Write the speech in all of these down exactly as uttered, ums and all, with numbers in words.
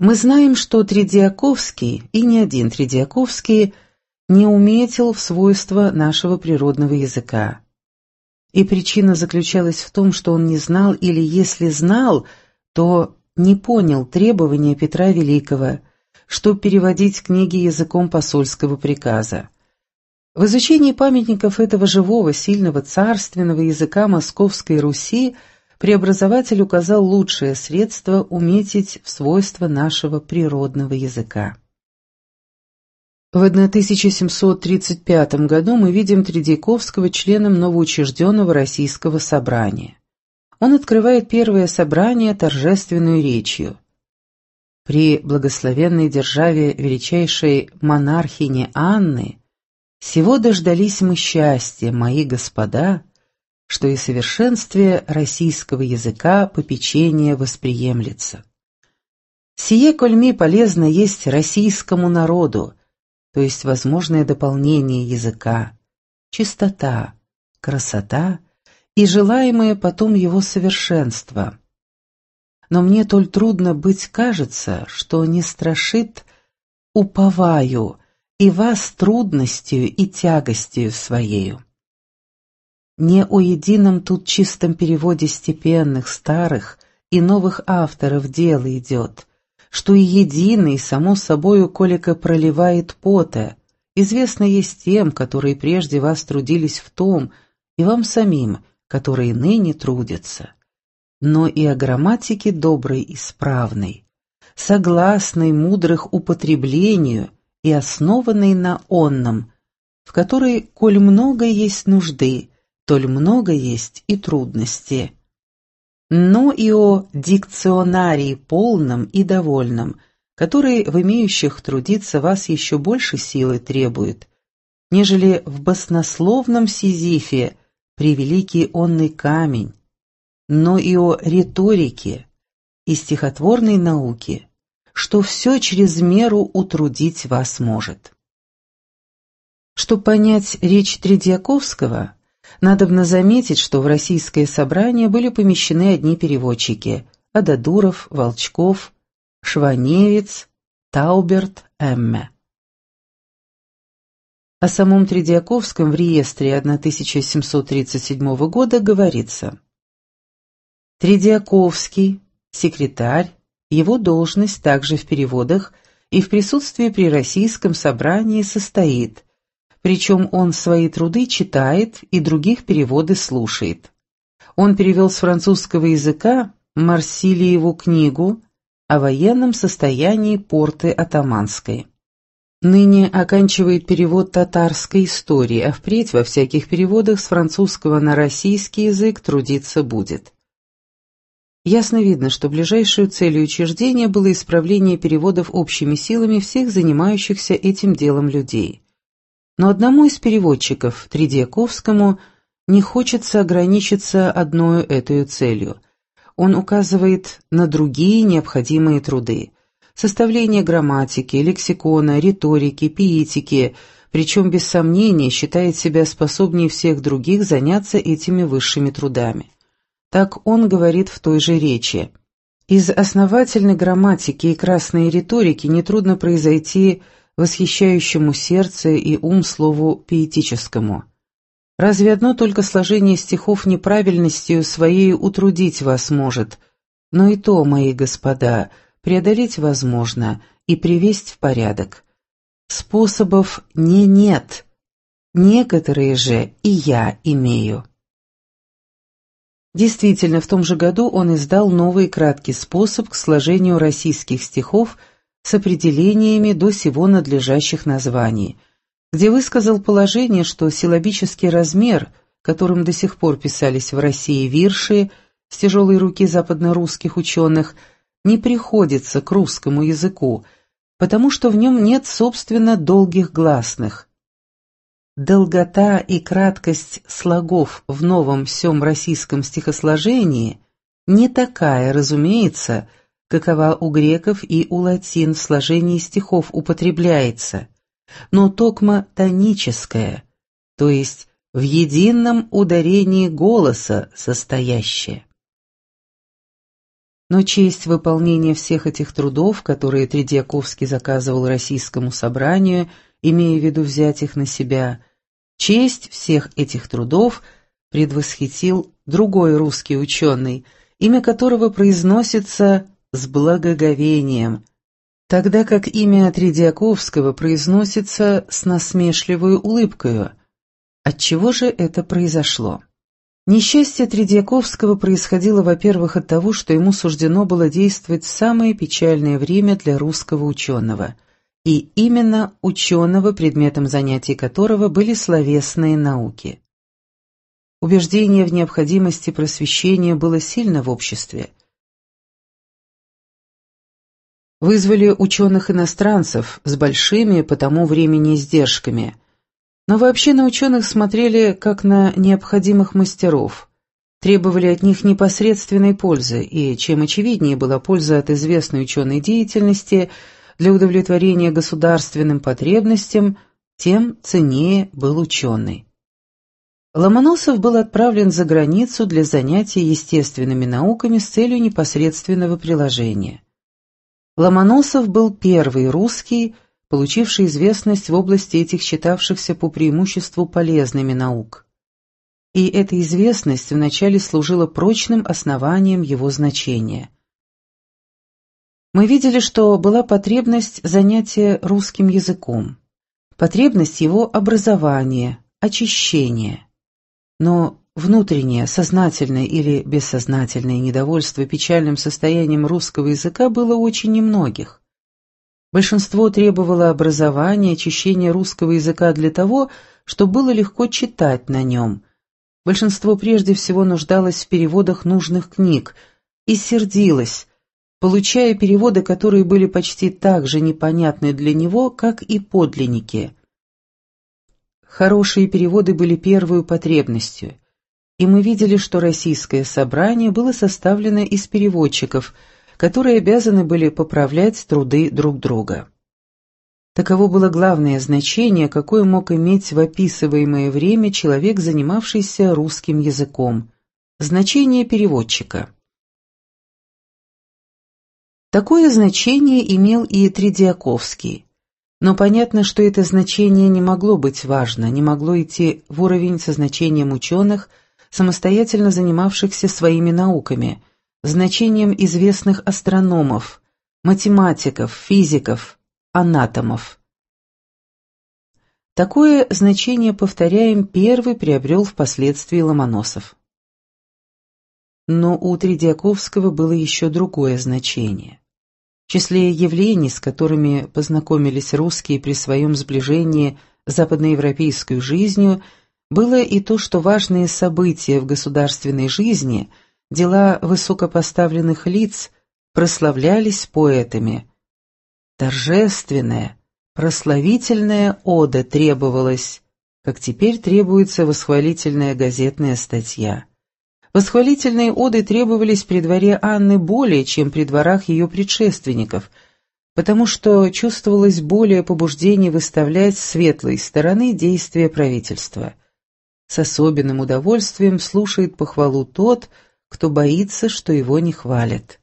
Мы знаем, что Тредиаковский, и не один Тредиаковский, не уметил в свойства нашего природного языка. И причина заключалась в том, что он не знал, или если знал, то не понял требования Петра Великого, чтобы переводить книги языком посольского приказа. В изучении памятников этого живого, сильного, царственного языка Московской Руси преобразователь указал лучшее средство уметить в свойства нашего природного языка. В тысяча семьсот тридцать пятом году мы видим Тредиаковского членом новоучрежденного Российского собрания. Он открывает первое собрание торжественной речью. При благословенной державе величайшей монархини Анны «Сего дождались мы счастья, мои господа, что и совершенствие российского языка попечение восприемлется. Сие, кольми полезно есть российскому народу, то есть возможное дополнение языка, чистота, красота и желаемое потом его совершенство. Но мне толь трудно быть кажется, что не страшит уповаю и вас трудностью и тягостью своею. Не о едином тут чистом переводе степенных, старых и новых авторов дело идет, что и единый, само собою, колика проливает пота, известно есть тем, которые прежде вас трудились в том, и вам самим, которые ныне трудятся, но и о грамматике доброй и справной, согласной мудрых употреблению и основанной на онном, в которой, коль много есть нужды, толь много есть и трудности, но и о дикционарии полном и довольном, который в имеющих трудиться вас еще больше силы требует, нежели в баснословном Сизифе превеликий онный камень, но и о риторике и стихотворной науке, что все через меру утрудить вас может. Чтобы понять речь Тредиаковского, надобно заметить, что в российское собрание были помещены одни переводчики – Ададуров, Волчков, Шваневец, Тауберт, Эмме. О самом Тредиаковском в реестре тысяча семьсот тридцать седьмого года говорится: Тредиаковский, секретарь, его должность также в переводах и в присутствии при российском собрании состоит, причем он свои труды читает и других переводы слушает. Он перевел с французского языка Марсилиеву книгу о военном состоянии порты Атаманской. Ныне оканчивает перевод татарской истории, а впредь во всяких переводах с французского на российский язык трудиться будет. Ясно видно, что ближайшей целью учреждения было исправление переводов общими силами всех занимающихся этим делом людей. Но одному из переводчиков, Тредиаковскому, не хочется ограничиться одной этой целью. Он указывает на другие необходимые труды – составление грамматики, лексикона, риторики, пиетики, причем без сомнения считает себя способнее всех других заняться этими высшими трудами. Так он говорит в той же речи: «Из основательной грамматики и красной риторики нетрудно произойти восхищающему сердце и ум слову пиетическому. Разве одно только сложение стихов неправильностью своей утрудить вас может, но и то, мои господа, преодолеть возможно и привесть в порядок. Способов не нет, некоторые же и я имею». Действительно, в том же году он издал новый краткий способ к сложению российских стихов с определениями до сего надлежащих названий, где высказал положение, что силлабический размер, которым до сих пор писались в России вирши с тяжелой руки западно-русских ученых, не приходится к русскому языку, потому что в нем нет, собственно, долгих гласных. Долгота и краткость слогов в новом всем российском стихосложении не такая, разумеется, какова у греков и у латин в сложении стихов употребляется, но токмо тоническая, то есть в едином ударении голоса состоящая. Но честь выполнения всех этих трудов, которые Тредьяковский заказывал Российскому собранию, имея в виду взять их на себя, честь всех этих трудов предвосхитил другой русский ученый, имя которого произносится с благоговением, тогда как имя Тредьяковского произносится с насмешливой улыбкою. Отчего же это произошло? Несчастье Тредьяковского происходило, во-первых, от того, что ему суждено было действовать в самое печальное время для русского ученого, и именно ученого, предметом занятий которого были словесные науки. Убеждение в необходимости просвещения было сильно в обществе. Вызвали ученых-иностранцев с большими по тому времени издержками, но вообще на ученых смотрели как на необходимых мастеров, требовали от них непосредственной пользы, и чем очевиднее была польза от известной ученой деятельности для удовлетворения государственным потребностям, тем ценнее был ученый. Ломоносов был отправлен за границу для занятий естественными науками с целью непосредственного приложения. Ломоносов был первый русский, получивший известность в области этих считавшихся по преимуществу полезными наук. И эта известность вначале служила прочным основанием его значения. Мы видели, что была потребность занятия русским языком, потребность его образования, очищения. Но внутреннее, сознательное или бессознательное недовольство печальным состоянием русского языка было очень немногих. Большинство требовало образования, очищения русского языка для того, чтобы было легко читать на нем. Большинство прежде всего нуждалось в переводах нужных книг и сердилось, получая переводы, которые были почти так же непонятны для него, как и подлинники. Хорошие переводы были первой потребностью, и мы видели, что Российское собрание было составлено из переводчиков, которые обязаны были поправлять труды друг друга. Таково было главное значение, какое мог иметь в описываемое время человек, занимавшийся русским языком – значение переводчика. Такое значение имел и Тредьяковский, но понятно, что это значение не могло быть важно, не могло идти в уровень со значением ученых, самостоятельно занимавшихся своими науками, значением известных астрономов, математиков, физиков, анатомов. Такое значение, повторяем, первый приобрел впоследствии Ломоносов. Но у Тредьяковского было еще другое значение. В числе явлений, с которыми познакомились русские при своем сближении с западноевропейской жизнью, было и то, что важные события в государственной жизни – дела высокопоставленных лиц прославлялись поэтами. Торжественная, прославительная ода требовалась, как теперь требуется восхвалительная газетная статья. Восхвалительные оды требовались при дворе Анны более, чем при дворах ее предшественников, потому что чувствовалось более побуждение выставлять с светлой стороны действия правительства. С особенным удовольствием слушает похвалу тот, кто боится, что его не хвалят.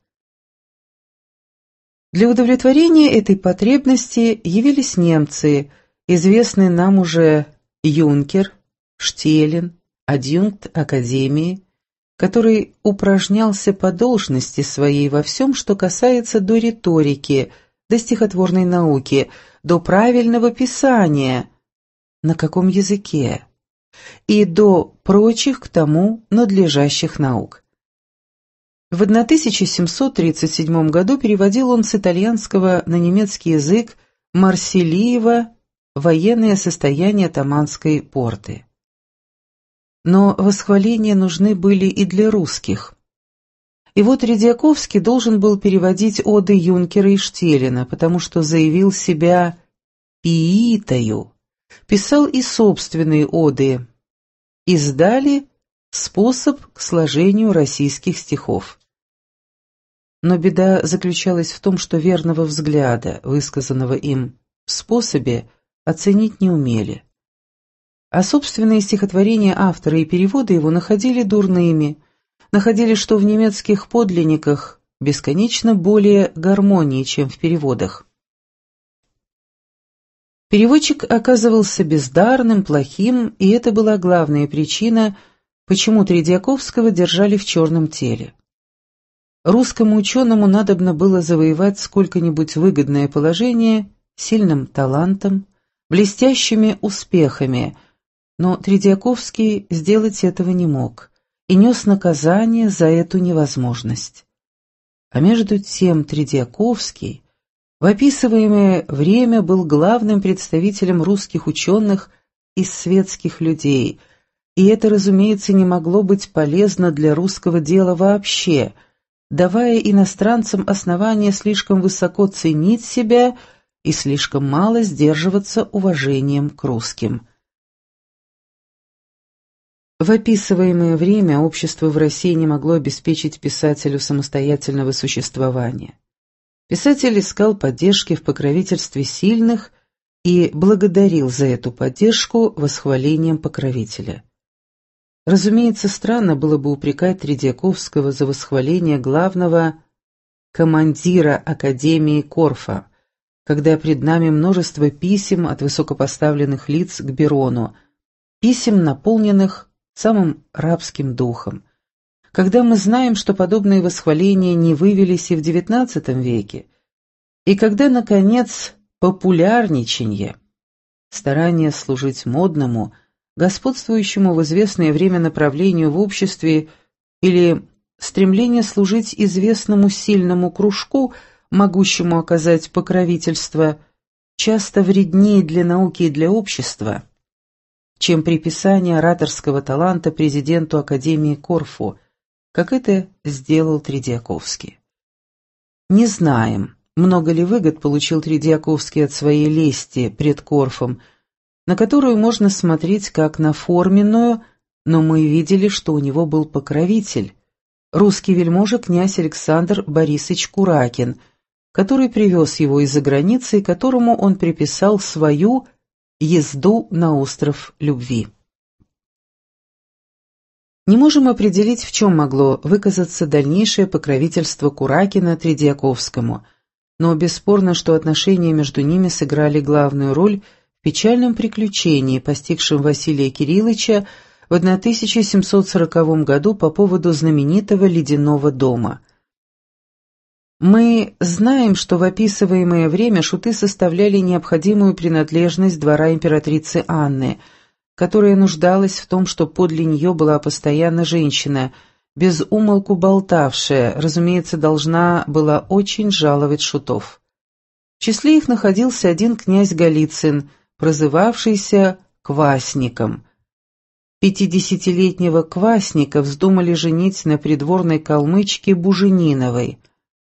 Для удовлетворения этой потребности явились немцы, известный нам уже юнкер, Штелин, адъюнкт академии, который упражнялся по должности своей во всем, что касается до риторики, до стихотворной науки, до правильного писания, на каком языке, и до прочих к тому надлежащих наук. В тысяча семьсот тридцать седьмом году переводил он с итальянского на немецкий язык Марсилиева «Военное состояние Таманской порты». Но восхваления нужны были и для русских. И вот Тредьяковский должен был переводить оды Юнкера и Штелина, потому что заявил себя пиитою, писал и собственные оды, издали способ к сложению российских стихов. Но беда заключалась в том, что верного взгляда, высказанного им в способе, оценить не умели. А собственные стихотворения автора и переводы его находили дурными, находили, что в немецких подлинниках бесконечно более гармонии, чем в переводах. Переводчик оказывался бездарным, плохим, и это была главная причина, почему Тредьяковского держали в черном теле. Русскому ученому надобно было завоевать сколько-нибудь выгодное положение сильным талантом, блестящими успехами, но Тредьяковский сделать этого не мог и нес наказание за эту невозможность. А между тем Тредьяковский в описываемое время был главным представителем русских ученых и светских людей, и это, разумеется, не могло быть полезно для русского дела вообще, давая иностранцам основания слишком высоко ценить себя и слишком мало сдерживаться уважением к русским. В описываемое время общество в России не могло обеспечить писателю самостоятельного существования. Писатель искал поддержки в покровительстве сильных и благодарил за эту поддержку восхвалением покровителя. Разумеется, странно было бы упрекать Тредьяковского за восхваление главного командира Академии Корфа, когда пред нами множество писем от высокопоставленных лиц к Берону, писем, наполненных самым рабским духом, когда мы знаем, что подобные восхваления не вывелись и в девятнадцатом веке, и когда, наконец, популярничанье, старание служить модному, господствующему в известное время направлению в обществе или стремление служить известному сильному кружку, могущему оказать покровительство, часто вреднее для науки и для общества, чем приписание ораторского таланта президенту Академии Корфу, как это сделал Тредьяковский. Не знаем, много ли выгод получил Тредьяковский от своей лести пред Корфом, на которую можно смотреть как на форменную, но мы видели, что у него был покровитель, русский вельможа князь Александр Борисович Куракин, который привез его из-за границы и которому он приписал свою езду на остров Любви. Не можем определить, в чем могло выказаться дальнейшее покровительство Куракина Тредьяковскому, но бесспорно, что отношения между ними сыграли главную роль в печальном приключении, постигшем Василия Кирилловича в тысяча семьсот сороковом году по поводу знаменитого Ледяного дома. Мы знаем, что в описываемое время шуты составляли необходимую принадлежность двора императрицы Анны, которая нуждалась в том, что подле нее была постоянно женщина, без умолку болтавшая, разумеется, должна была очень жаловать шутов. В числе их находился один князь Голицын, прозывавшийся Квасником. Пятидесятилетнего Квасника вздумали женить на придворной калмычке Бужениновой,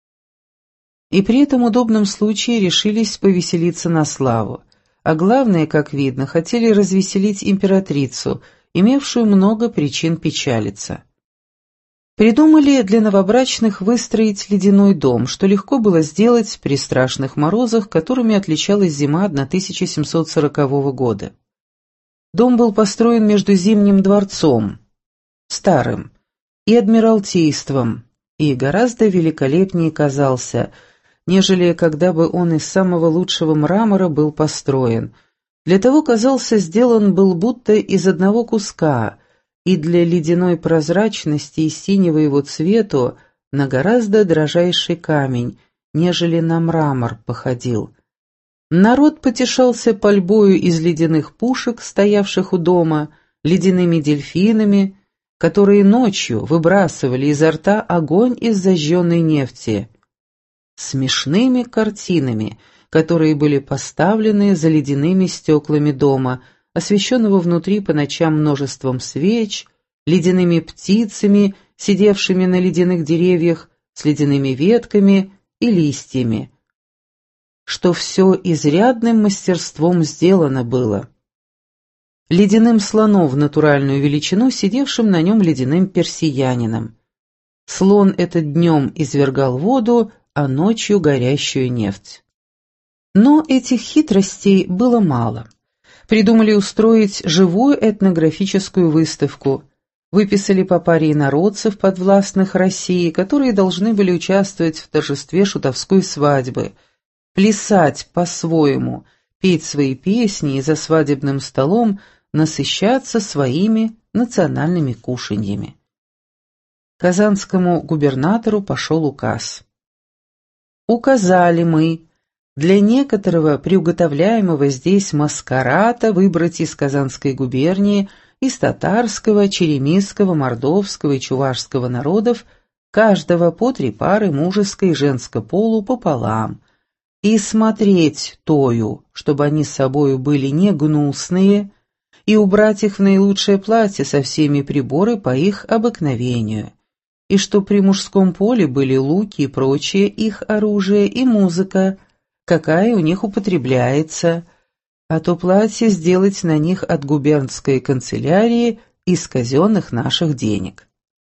и при этом удобном случае решились повеселиться на славу. А главное, как видно, хотели развеселить императрицу, имевшую много причин печалиться. Придумали для новобрачных выстроить ледяной дом, что легко было сделать при страшных морозах, которыми отличалась зима тысяча семьсот сорокового года. Дом был построен между Зимним дворцом, старым, и Адмиралтейством, и гораздо великолепнее казался, нежели когда бы он из самого лучшего мрамора был построен. Для того, казался, сделан был будто из одного куска, и для ледяной прозрачности и синего его цвету на гораздо дрожайший камень, нежели на мрамор походил. Народ потешался пальбою из ледяных пушек, стоявших у дома, ледяными дельфинами, которые ночью выбрасывали изо рта огонь из зажженной нефти, смешными картинами, которые были поставлены за ледяными стеклами дома, освещенного внутри по ночам множеством свеч, ледяными птицами, сидевшими на ледяных деревьях, с ледяными ветками и листьями, что все изрядным мастерством сделано было. Ледяным слоном в натуральную величину, сидевшим на нем ледяным персиянином. Слон этот днем извергал воду, а ночью горящую нефть. Но этих хитростей было мало. Придумали устроить живую этнографическую выставку, выписали по паре инородцев подвластных России, которые должны были участвовать в торжестве шутовской свадьбы, плясать по-своему, петь свои песни и за свадебным столом насыщаться своими национальными кушаньями. Казанскому губернатору пошел указ. Указали мы для некоторого приуготовляемого здесь маскарада выбрать из Казанской губернии, из татарского, черемисского, мордовского и чувашского народов каждого по три пары мужеско и женско полу пополам, и смотреть тою, чтобы они с собою были не гнусные, и убрать их в наилучшее платье со всеми приборы по их обыкновению, и что при мужском поле были луки и прочее их оружие и музыка, какая у них употребляется, а то платье сделать на них от губернской канцелярии из казенных наших денег.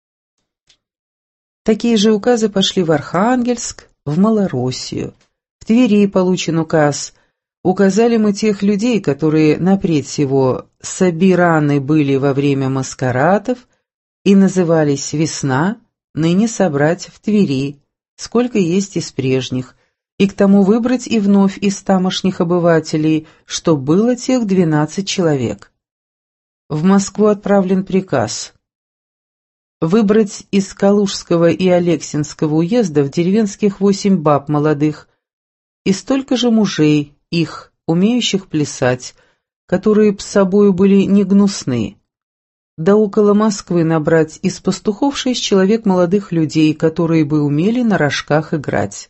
Такие же указы пошли в Архангельск, в Малороссию. В Твери получен указ. Указали мы тех людей, которые напред всего собираны были во время маскарадов и назывались «Весна», ныне собрать в Твери, сколько есть из прежних, и к тому выбрать и вновь из тамошних обывателей, что было тех двенадцать человек. В Москву отправлен приказ выбрать из Калужского и Алексинского уездов деревенских восемь баб молодых и столько же мужей, их, умеющих плясать, которые с собою были не гнусны, да около Москвы набрать из пастухов шесть человек молодых людей, которые бы умели на рожках играть.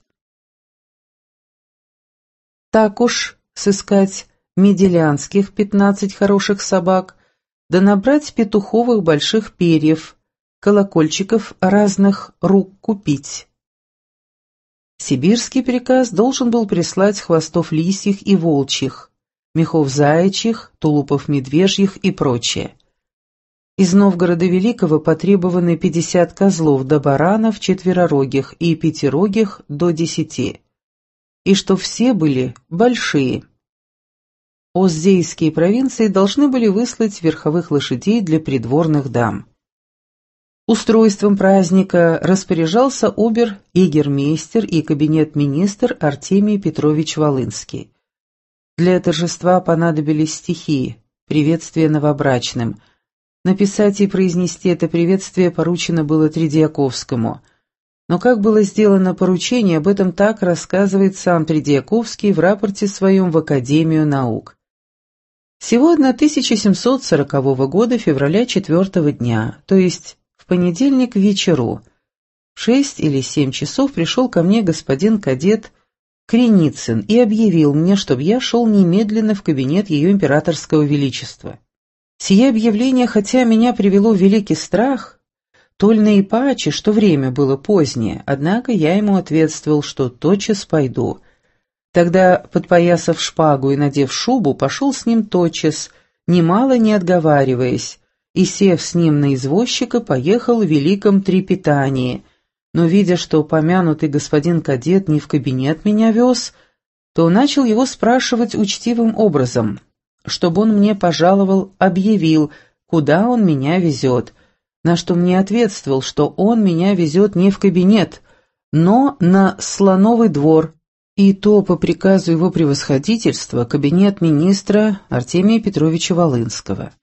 Так уж сыскать меделянских пятнадцать хороших собак, да набрать петуховых больших перьев, колокольчиков разных рук купить. Сибирский приказ должен был прислать хвостов лисьих и волчьих, мехов заячьих, тулупов медвежьих и прочее. Из Новгорода Великого потребованы пятьдесят козлов до баранов четверорогих и пятирогих до десяти, и что все были большие. Оздейские провинции должны были выслать верховых лошадей для придворных дам. Устройством праздника распоряжался обер-егермейстер и кабинет-министр Артемий Петрович Волынский. Для торжества понадобились стихи, приветствие новобрачным. Написать и произнести это приветствие поручено было Тредьяковскому. Но как было сделано поручение, об этом так рассказывает сам Тредьяковский в рапорте своем в Академию наук. Всего тысяча семьсот сорокового года, февраля четвертого дня, то есть в понедельник вечеру, в шесть или семь часов пришел ко мне господин кадет Креницын и объявил мне, чтобы я шел немедленно в кабинет ее императорского величества. Сие объявление, хотя меня привело в великий страх, толь наипаче, что время было позднее, однако я ему ответствовал, что тотчас пойду. Тогда, подпоясав шпагу и надев шубу, пошел с ним тотчас, немало не отговариваясь, и, сев с ним на извозчика, поехал в великом трепетании, но, видя, что помянутый господин кадет не в кабинет меня вез, то начал его спрашивать учтивым образом, чтобы он мне пожаловал, объявил, куда он меня везет, на что мне ответствовал, что он меня везет не в кабинет, но на Слоновый двор, и то по приказу его превосходительства кабинет министра Артемия Петровича Волынского.